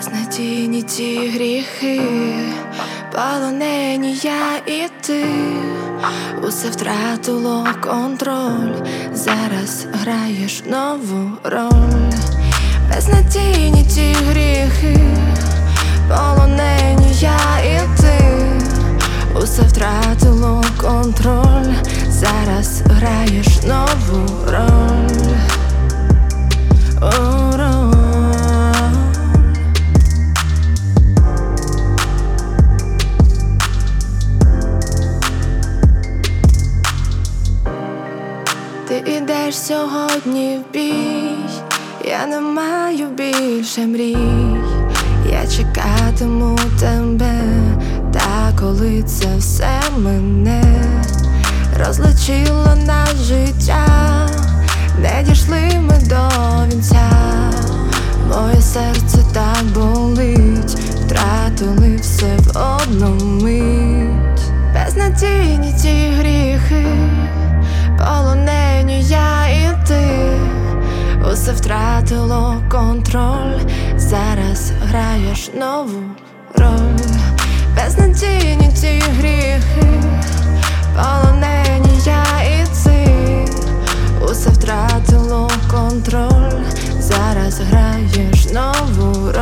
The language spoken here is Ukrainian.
Безнадійні ті гріхи, полонені я і ти. Усе втратило контроль, зараз граєш нову роль. Безнадійні ті гріхи, полонені я і ти. Усе втратило контроль, зараз граєш нову роль. Ти ідеш сьогодні в бій, я не маю більше мрій. Я чекатиму тебе, та коли це все мене розлучило наше життя, не дійшли ми до вінця. Моє серце так болить, втратили все в одну мить. Безнадійні ті гріхи, полонені я і ти. Усе втратило контроль, зараз граєш нову роль. Безнадійні ті гріхи, полонені я і ти. Усе втратило контроль, зараз граєш нову роль.